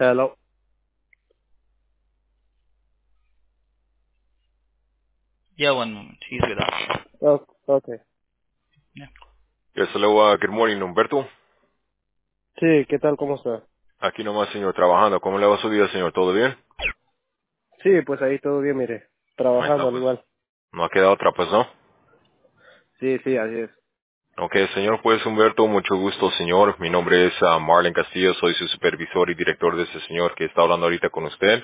Hello. Yeah, one moment. He's with us. Oh, okay. Yeah. Yes, hello, good morning, Humberto. Sí, ¿qué tal? ¿Cómo está? Aquí nomás, señor, trabajando. ¿Cómo le va su día, señor? ¿Todo bien? Sí, pues ahí todo bien, mire. Ahí está, Trabajando al pues. igual. No ha quedado otra, pues, ¿no? Sí, sí, así es. Ok, señor, pues, Humberto, mucho gusto, señor. Mi nombre es Marlon Castillo, soy su supervisor y director de ese señor que está hablando ahorita con usted.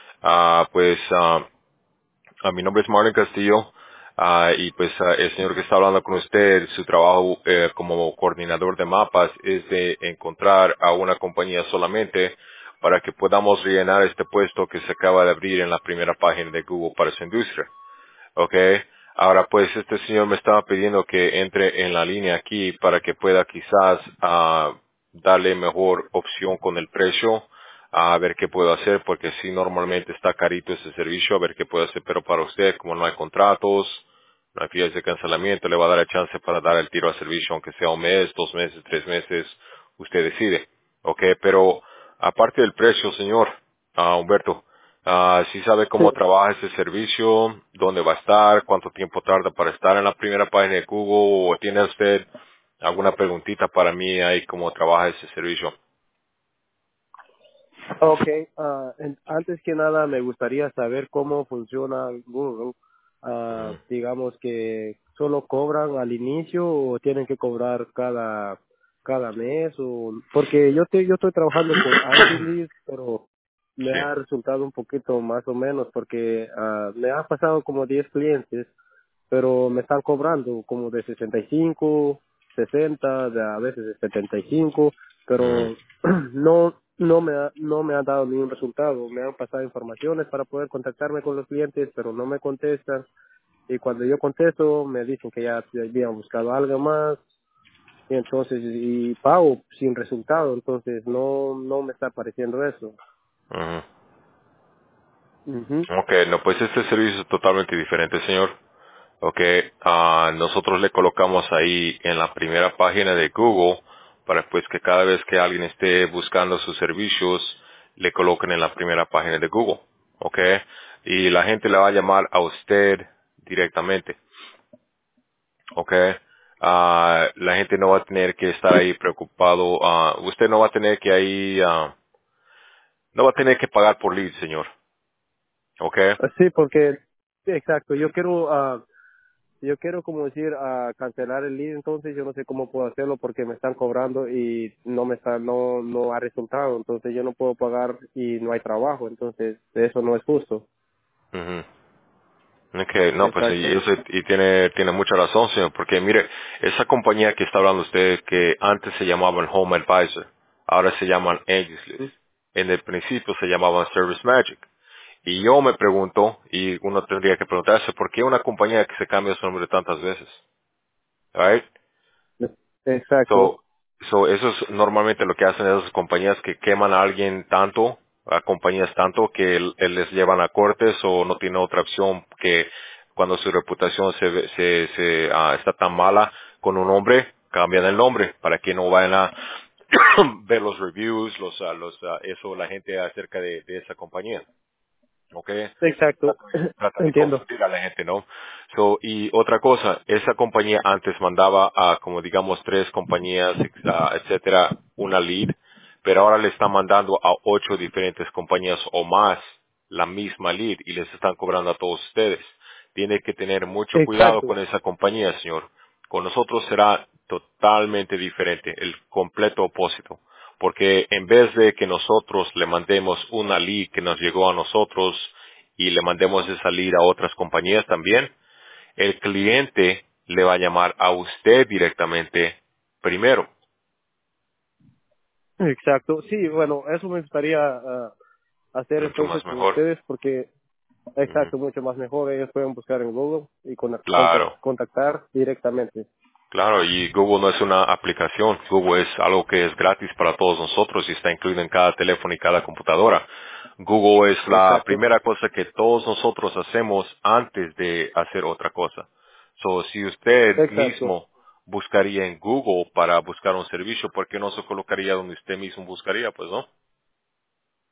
Mi nombre es Marlon Castillo. Y pues el señor que está hablando con usted, su trabajo como coordinador de mapas es de encontrar a una compañía solamente para que podamos rellenar este puesto que se acaba de abrir en la primera página de Google para su industria. Okay. Ahora pues este señor me estaba pidiendo que entre en la línea aquí para que pueda quizás darle mejor opción con el precio, a ver qué puedo hacer, porque si normalmente está carito ese servicio, a ver qué puedo hacer, pero para usted como no hay contratos, no hay fechas de cancelamiento, le va a dar el chance para dar el tiro al servicio, aunque sea un mes, 2 meses, 3 meses, usted decide. Okay, pero aparte del precio, señor Humberto, si sabe Sí. cómo trabaja ese servicio, dónde va a estar, cuánto tiempo tarda para estar en la primera página de Google, o tiene usted alguna preguntita para mí ahí cómo trabaja ese servicio. Okay. Antes que nada me gustaría saber cómo funciona Google. Ujú. Digamos que solo cobran al inicio o tienen que cobrar cada mes o porque yo estoy trabajando con Angielis, pero me Sí. ha resultado un poquito más o menos porque me ha pasado como 10 clientes pero me están cobrando como de 65, 60, de a veces de 75, Ujú. pero no me ha dado ningún resultado. Me han pasado informaciones para poder contactarme con los clientes, pero no me contestan. Y cuando yo contesto, me dicen que ya habían buscado algo más. Y entonces, y pago sin resultado. Entonces, no me está pareciendo eso. Ujú. Ujú. Ok, no, pues este servicio es totalmente diferente, señor. Ok, nosotros le colocamos ahí en la primera página de Google para pues que cada vez que alguien esté buscando sus servicios, le coloquen en la primera página de Google. Ok, y la gente le va a llamar a usted directamente. Ok, la gente no va a tener que estar ahí preocupado. Usted no va a tener que ahí, no va a tener que pagar por lead, señor. Ok. Sí, porque, sí, exacto, yo quiero como decir cancelar el lead, entonces yo no sé cómo puedo hacerlo porque me están cobrando y no ha resultado, entonces yo no puedo pagar y no hay trabajo, entonces eso no es justo. Ujú. Okay, no, pues y, Exacto. y tiene mucha razón, señor, porque mire, esa compañía que está hablando usted, que antes se llamaban Home Advisor, ahora se llaman Agislist. Mm. En el principio se llamaban Service Magic. Y yo me pregunto, y uno tendría que preguntarse, ¿por qué una compañía que se cambia su nombre tantas veces? Right? Exacto, Eso es normalmente lo que hacen esas compañías que queman a alguien tanto, a compañías tanto que les llevan a cortes o no tiene otra opción que cuando su reputación está tan mala con un nombre, cambian el nombre para que no vayan a ver los reviews, eso la gente acerca de esa compañía. ¿Ok? exacto, Tratan de entiendo. confundir a la gente, ¿no? Y otra cosa, esa compañía antes mandaba a, como digamos, 3 compañías, etcétera, una lead, pero ahora le están mandando a 8 diferentes compañías o más la misma lead y les están cobrando a todos ustedes. Tiene que tener mucho cuidado Exacto, con esa compañía, señor. Con nosotros será totalmente diferente, el completo opósito. Porque en vez de que nosotros le mandemos una lead que nos llegó a nosotros y le mandemos esa lead a otras compañías también, el cliente le va a llamar a usted directamente primero. exacto. Sí, bueno, eso me gustaría hacer Mucho entonces más con mejor. ustedes porque, Ujú. exacto, mucho más mejor. Ellos pueden buscar en Google y Claro. contactar directamente. Claro, y Google no es una aplicación, Google es algo que es gratis para todos nosotros y está incluido en cada teléfono y cada computadora. Google es la Exacto, primera cosa que todos nosotros hacemos antes de hacer otra cosa. Si usted exacto. mismo buscaría en Google para buscar un servicio, ¿por qué no se colocaría donde usted mismo buscaría? Pues no.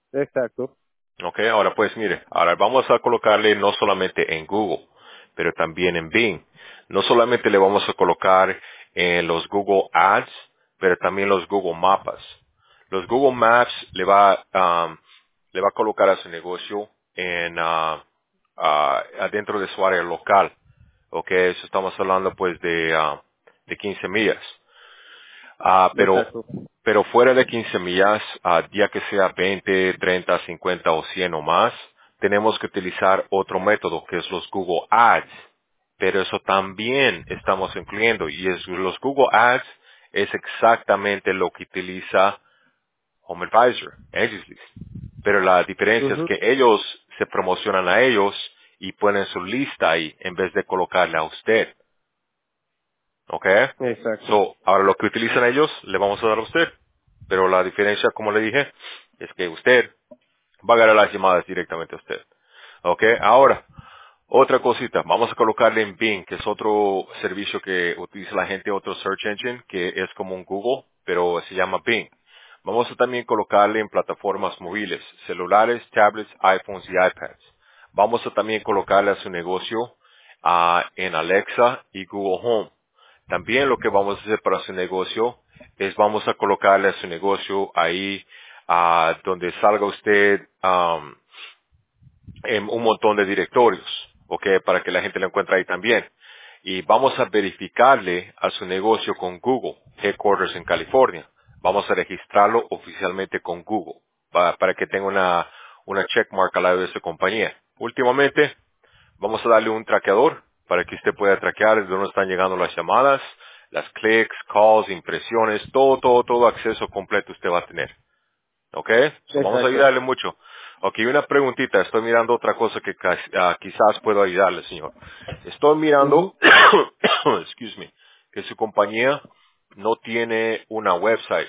Exacto. Ok, ahora pues mire, ahora vamos a colocarle no solamente en Google, pero también en Bing. No solamente le vamos a colocar en los Google Ads, pero también los Google Mapas. Los Google Maps le va a colocar a su negocio en, adentro de su área local. Ok, eso estamos hablando pues de 15 millas. Ah, Exacto. pero fuera de 15 millas, día que sea 20, 30, 50 o 100 o más, tenemos que utilizar otro método que es los Google Ads. Pero eso también estamos incluyendo y los Google Ads es exactamente lo que utiliza Home Advisor, Agencies. Pero la diferencia es Ujú. que ellos se promocionan a ellos y ponen su lista ahí en vez de colocarle a usted. ¿Ok? Exacto. So, ahora lo que utilizan ellos, le vamos a dar a usted. Pero la diferencia, como le dije, es que usted va a ganar las llamadas directamente a usted. ¿Ok? Ahora, otra cosita. Vamos a colocarle en Bing, que es otro servicio que utiliza la gente, otro search engine, que es como un Google, pero se llama Bing. Vamos a también colocarle en plataformas móviles, celulares, tablets, iPhones y iPads. Vamos a también colocarle a su negocio en Alexa y Google Home. También lo que vamos a hacer para su negocio es vamos a colocarle a su negocio ahí donde salga usted en un montón de directorios, ¿ok? Para que la gente lo encuentre ahí también. Y vamos a verificarle a su negocio con Google, Headquarters en California. Vamos a registrarlo oficialmente con Google para que tenga una checkmark al lado de su compañía. Últimamente, vamos a darle un traqueador para que usted pueda traquear de dónde están llegando las llamadas, las clics, calls, impresiones, todo acceso completo usted va a tener. ¿Ok? So, vamos a Exacto. ayudarle mucho. Ok, una preguntita. Estoy mirando otra cosa que quizás puedo ayudarle, señor. Estoy Ujú. mirando, excuse me, que su compañía no tiene una website.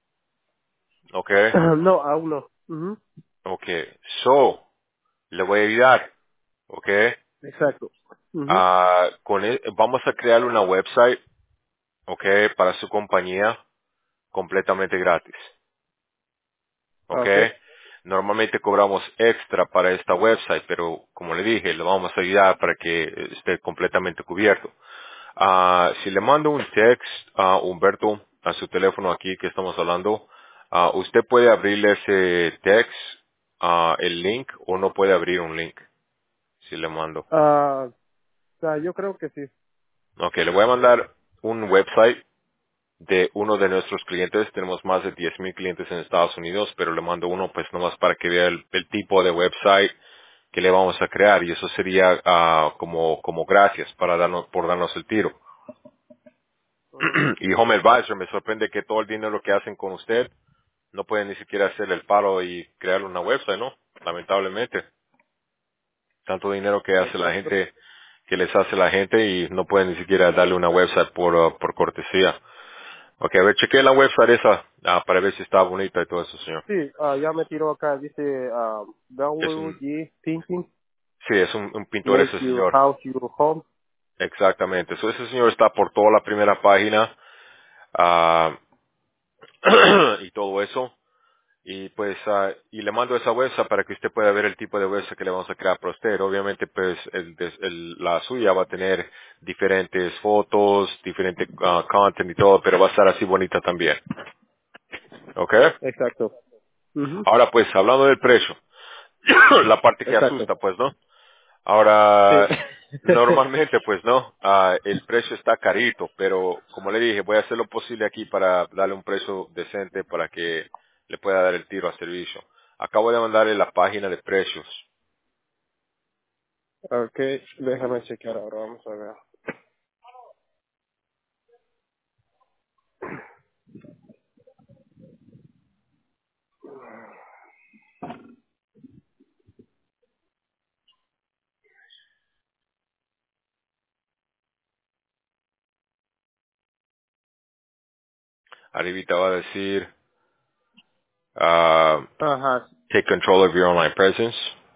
¿Ok? No, aún no. Ujú. Ok. So, le voy a ayudar. ¿Ok? Exacto. Ujú. Vamos a crear una website, ¿ok? Para su compañía completamente gratis. ¿Ok? Okay. Normalmente cobramos extra para esta website, pero como le dije, le vamos a ayudar para que esté completamente cubierto. Si le mando un text a Humberto a su teléfono aquí que estamos hablando, usted puede abrirle ese text, el link, o no puede abrir un link si le mando. O sea, yo creo que sí. Ok, le voy a mandar un website de uno de nuestros clientes. Tenemos más de 10,000 clientes en Estados Unidos, pero le mando uno pues nomás para que vea el tipo de website que le vamos a crear y eso sería como gracias por darnos el tiro. Ujú. Y Home Advisor, me sorprende que todo el dinero que hacen con usted no pueden ni siquiera hacerle el paro y crear una website, ¿no? Lamentablemente. Tanto dinero que hace la Exacto. gente, que les hace la gente y no pueden ni siquiera darle una website por cortesía. Ok, a ver, chequee la website esa para ver si está bonita y todo eso, señor. Sí, ya me tiró acá, dice Es un, WG Thinking sí, es un pintor Make ese Your señor. House Your Home. Exactamente. So, ese señor está por toda la primera página ah, y todo eso. Y pues, y le mando esa website para que usted pueda ver el tipo de website que le vamos a crear para usted. Obviamente, pues, la suya va a tener diferentes fotos, diferente content y todo, pero va a estar así bonita también. ¿Ok? Exacto. Ujú. Ahora, pues, hablando del precio, la parte que Exacto. asusta, pues, ¿no? Sí. Ahora, normalmente, pues, ¿no? El precio está carito, pero como le dije, voy a hacer lo posible aquí para darle un precio decente para que le pueda dar el tiro a servicio. Acabo de mandarle la página de precios. Okay, déjame chequear ahora, vamos a ver. Arribita va a decir, Ajá, take control of your online presence.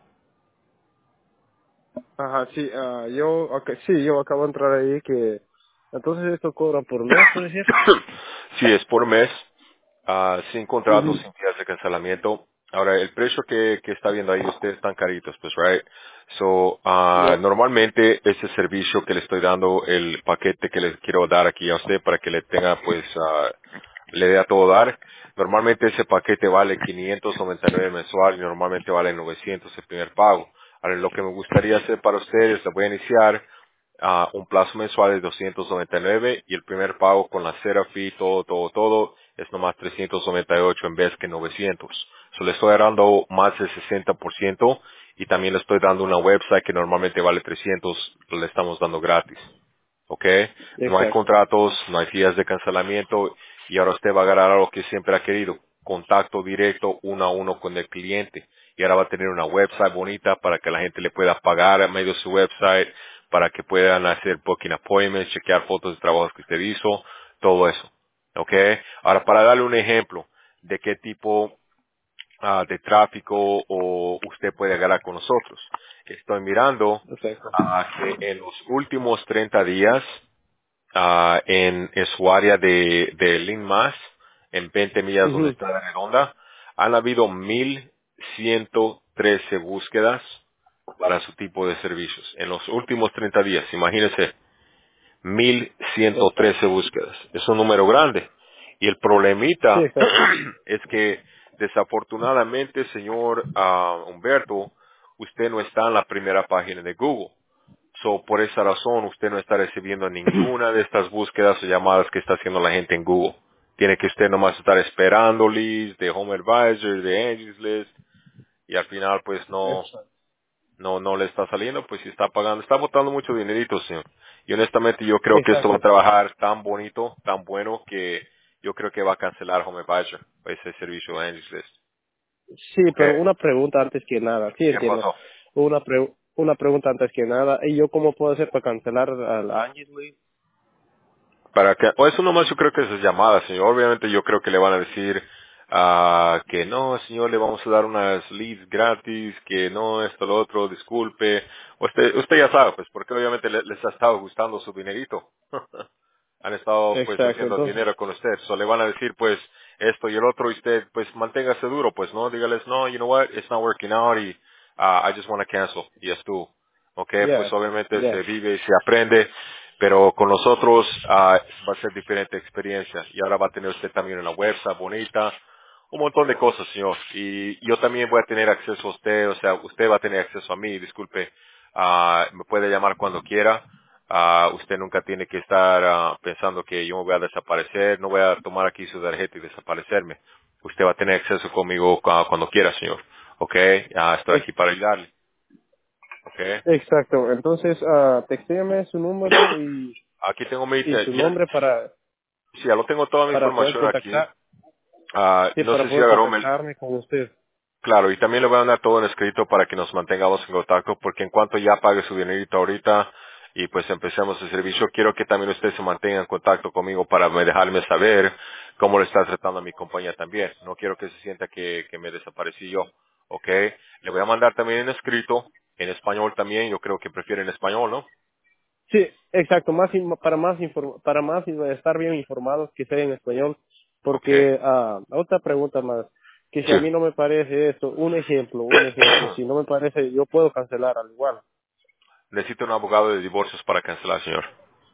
ajá, sí, sí, yo acabo de entrar ahí que, entonces esto cobra por mes, ¿puede decir? Si es por mes, sin contrato, Ujú. sin días de cancelamiento. Ahora, el precio que está viendo ahí ustedes están caritos, pues, right? So, Ya. normalmente ese servicio que le estoy dando, el paquete que les quiero dar aquí a usted para que le tenga, pues, le dé a todo dar. Normalmente ese paquete vale 599 mensual y normalmente vale 900 el primer pago. Ahora, lo que me gustaría hacer para ustedes, le voy a iniciar un plazo mensual de 299 y el primer pago con la cera fee, todo, es nomás 398 en vez que 900. So, le estoy dando más del 60% y también le estoy dando una website que normalmente vale 300, le estamos dando gratis. ¿Ok? No hay Exacto. contratos, no hay días de cancelamiento y ahora usted va a ganar algo que siempre ha querido, contacto directo uno a uno con el cliente. Y ahora va a tener una website bonita para que la gente le pueda pagar a medio de su website, para que puedan hacer booking appointments, chequear fotos de trabajos que usted hizo, todo eso. ¿Ok? Ahora, para darle un ejemplo de qué tipo de tráfico o usted puede ganar con nosotros. Estoy mirando Exacto. que en los últimos 30 días en su área de Lynn Mass, en 20 millas donde Ujú. está la redonda, han habido 1,113 búsquedas para su tipo de servicios. En los últimos 30 días, imagínese, mil ciento Exacto. trece búsquedas. Es un número grande. Y el Sí, problemita exacto. es que desafortunadamente, señor Humberto, usted no está en la primera página de Google. So, por esa razón, usted no está recibiendo ninguna de estas búsquedas o llamadas que está haciendo la gente en Google. Tiene que usted nomás estar esperando leads de Home Advisor, de Angie's List, y al final, pues Exacto. no le está saliendo, pues si está pagando, está botando mucho dinerito, señor. Y honestamente yo creo que esto va a Exacto. trabajar tan bonito, tan bueno, que yo creo que va a cancelar Home Advisor, ese servicio de Angie's List. Sí, pero ¿Qué? una pregunta antes que nada. Sí, ¿Qué entiendo. pasó? Una pregunta antes que nada. ¿Y yo cómo puedo hacer para cancelar al Angie, Luis? Para que, o eso nomás yo creo que esas llamadas, señor. Obviamente yo creo que le van a decir que no, señor, le vamos a dar unas leads gratis, que no, esto, lo otro, disculpe. Usted ya sabe, pues, porque obviamente les ha estado gustando su dinerito. Han estado, pues, Exacto. haciendo Entonces, dinero con usted. So le van a decir, pues, esto y el otro, y usted, pues, manténgase duro, pues, ¿no? Dígales, no, you know what, it's not working out, y I just want to cancel. Y estuvo. Ok, pues ya, obviamente se ya. vive y se aprende, pero con nosotros va a ser diferente experiencia. Y ahora va a tener usted también una website bonita, un montón de cosas, señor. Y yo también voy a tener acceso a usted, o sea, usted va a tener acceso a mí, disculpe. Me puede llamar cuando quiera. Usted nunca tiene que estar pensando que yo me voy a desaparecer, no voy a tomar aquí su tarjeta y desaparecerme. Usted va a tener acceso conmigo cuando quiera, señor. Ok, estoy aquí para ayudarle. Ok. Exacto. Entonces, textéame su número Aquí tengo y su nombre sí, ya lo tengo toda mi para poder información aquí. contactar, sí, No para sé si poder agarró, contactarme con usted. claro, y también le voy a mandar todo en escrito para que nos mantengamos en contacto, porque en cuanto ya pague su dinerito ahorita y pues empecemos el servicio, quiero que también usted se mantenga en contacto conmigo para dejarme saber cómo le está tratando a mi compañía también. No quiero que se sienta que me desaparecí yo, ¿ok? Le voy a mandar también en escrito, en español también, yo creo que prefiere en español, ¿no? Sí, exacto, para más estar bien informados que sea en español, Ok. porque otra pregunta más, que si Sí. a mí no me parece esto, un ejemplo, si no me parece, yo puedo cancelar al igual. Necesito un abogado de divorcios para cancelar, señor.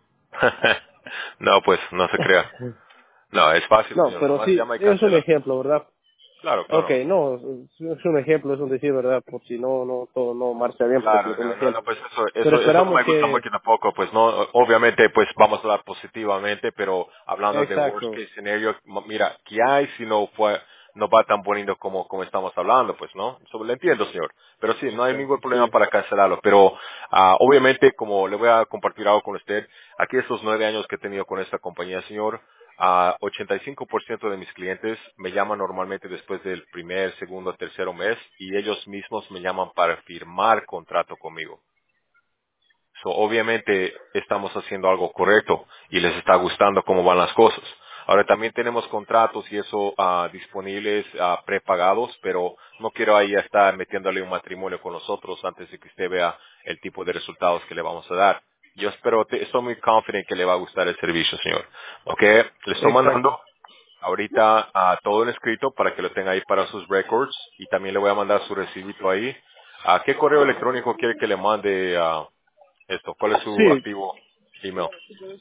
No, pues, no se crea. No, es fácil, No, señor. pero Nomás sí, llama y es un cancela. ejemplo, ¿verdad? Claro, Ok, claro. no, es un ejemplo, es un decir, ¿verdad? Por si no, todo no marcha bien, por Claro, decir, un no, ejemplo. pues Pero eso no esperamos me gusta que, mucho tampoco, pues no, obviamente pues vamos a hablar positivamente, pero hablando de worst exacto, case scenario, mira, ¿qué hay si no va tan bonito como estamos hablando, pues, ¿no? Eso lo entiendo, señor. Pero sí, no hay ningún problema sí, para cancelarlo, pero obviamente como le voy a compartir algo con usted, aquí estos 9 años que he tenido con esta compañía, señor, 85% de mis clientes me llaman normalmente después del primer, segundo, tercero mes y ellos mismos me llaman para firmar contrato conmigo. So, obviamente estamos haciendo algo correcto y les está gustando cómo van las cosas. Ahora también tenemos contratos y eso disponibles, prepagados, pero no quiero ahí estar metiéndole un matrimonio con nosotros antes de que usted vea el tipo de resultados que le vamos a dar. Yo estoy muy confident que le va a gustar el servicio, señor. ¿Ok? Le estoy mandando exacto. ahorita todo en escrito para que lo tenga ahí para sus records y también le voy a mandar su recibito ahí. ¿A qué correo electrónico quiere que le mande esto? ¿Cuál es su Sí, activo email?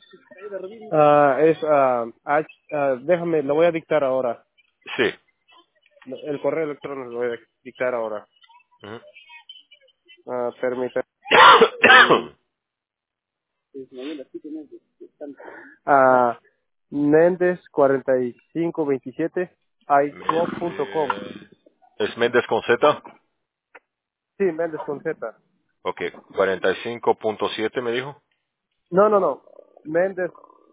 déjame, lo voy a dictar ahora. Sí. El correo electrónico lo voy a dictar ahora. Ujú. Permítame. Ah, Méndez 4527 iClub.com. ¿Es Méndez con Z? Sí, Méndez con Z. Ok, 45.7 me dijo. No. Méndez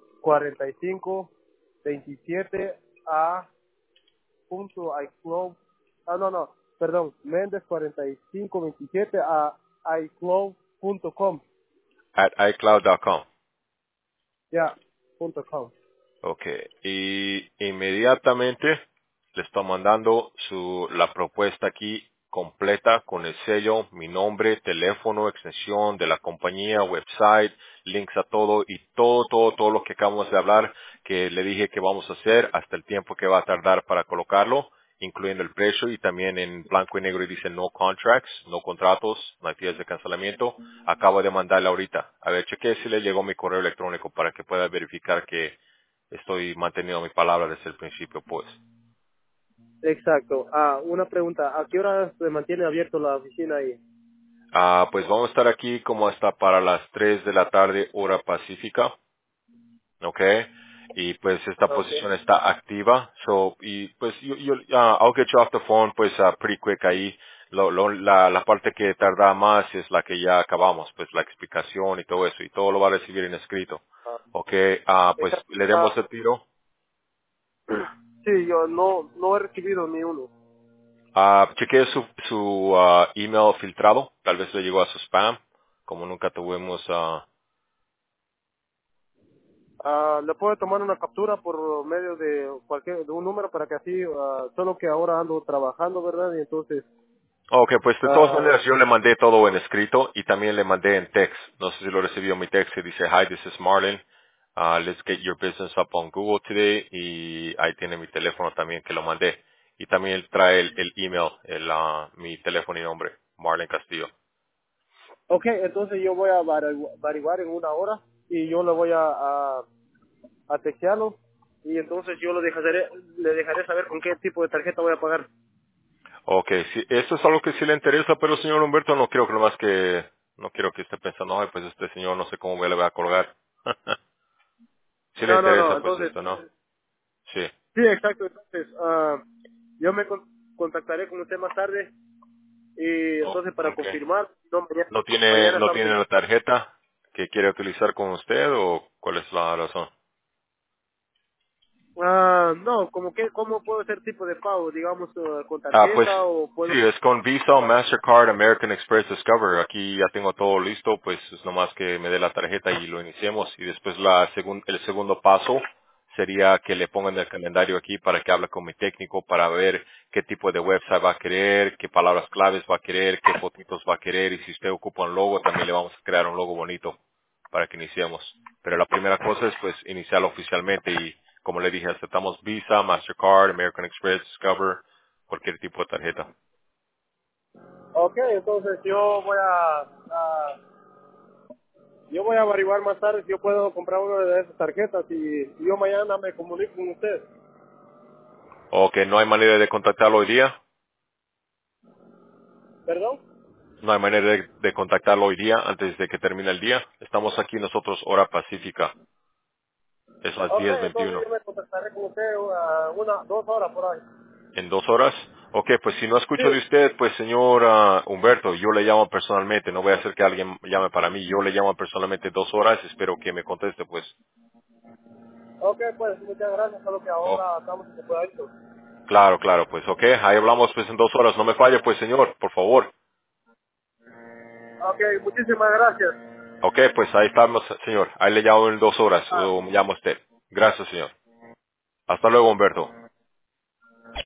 4527 a punto iClub. No. Perdón. Méndez 4527 a iClub.com. At iCloud.com. Ya, .com. Ok, y inmediatamente le estoy mandando la propuesta aquí completa con el sello, mi nombre, teléfono, extensión de la compañía, website, links a todo y todo lo que acabamos de hablar que le dije que vamos a hacer hasta el tiempo que va a tardar para colocarlo, incluyendo el precio y también en blanco y negro y dice no contracts, no contratos, no hay días de cancelamiento. Acabo de mandarle ahorita. A ver, chequee si le llegó mi correo electrónico para que pueda verificar que estoy manteniendo mi palabra desde el principio, pues. Exacto. Una pregunta. ¿A qué hora se mantiene abierto la oficina ahí? Pues vamos a estar aquí como hasta para las 3 de la tarde, hora pacífica, ¿ok? Y pues esta Okay. posición está activa, so, y pues I'll get you off the phone, pues, pretty quick ahí. La parte que tarda más es la que ya acabamos, pues la explicación y todo eso, y todo lo va a recibir en escrito. ¿Ok? Pues Exacto. le demos el tiro. Sí, yo no he recibido ni uno. Chequee su email filtrado. Tal vez le llegó a su spam. Como nunca tuvimos... Le puedo tomar una captura por medio de un número para que así, solo que ahora ando trabajando, ¿verdad? Y entonces, ok, pues de todas ah, maneras yo le mandé todo en escrito y también le mandé en text. No sé si lo recibió mi text que dice, hi, this is Marlon. Let's get your business up on Google today. Y ahí tiene mi teléfono también que lo mandé. Y también trae el email, mi teléfono y nombre, Marlon Castillo. ok, entonces yo voy a averiguar en una hora y yo le voy a textearlo y entonces yo le dejaré saber con qué tipo de tarjeta voy a pagar. Ok, sí, esto es algo que sí le interesa, pero señor Humberto, no quiero que nomás que, no quiero que esté pensando, ay, pues este señor no sé cómo le va a colgar. Sí le No, interesa, pues entonces, esto, ¿no? Sí. sí, exacto, entonces, yo me contactaré con usted más tarde y Oh, entonces para ok. confirmar, no, ¿No mañana no estamos. tiene la tarjeta que quiere utilizar con usted o cuál es la razón? No, ¿cómo puedo hacer tipo de pago? Digamos, con Pues tarjeta o sí, puedo... es con Visa, Mastercard, American Express, Discover. Aquí ya tengo todo listo, pues es nomás que me dé la tarjeta y lo iniciemos. Y después el segundo paso sería que le pongan el calendario aquí para que hable con mi técnico para ver qué tipo de website va a querer, qué palabras claves va a querer, qué fotitos va a querer y si usted ocupa un logo también le vamos a crear un logo bonito para que iniciemos. Pero la primera cosa es pues iniciarlo oficialmente y como le dije aceptamos Visa, Mastercard, American Express, Discover, cualquier tipo de tarjeta. Ok, entonces yo voy a averiguar más tarde si yo puedo comprar una de esas tarjetas y yo mañana me comunico con usted. O que no hay manera de contactarlo hoy día. ¿Perdón? No hay manera de contactarlo hoy día antes de que termine el día. Estamos aquí nosotros hora pacífica. Es las Ok, entonces 10:21. yo me contactaré con usted 2 horas por ahí. ¿En 2 horas? Ok, pues si no escucho de Sí. usted, pues señor Humberto, yo le llamo personalmente. No voy a hacer que alguien llame para mí. Yo le llamo personalmente 2 horas. Espero que me conteste, pues. Ok, pues muchas gracias, solo que Oh, ahora estamos en el. claro, pues ok. Ahí hablamos pues en 2 horas. No me falle, pues señor, por favor. Ok, muchísimas gracias. Ok, pues ahí estamos, señor. Ahí le llamo en 2 horas Ah, o me llama usted. Gracias, señor. Hasta luego, Humberto.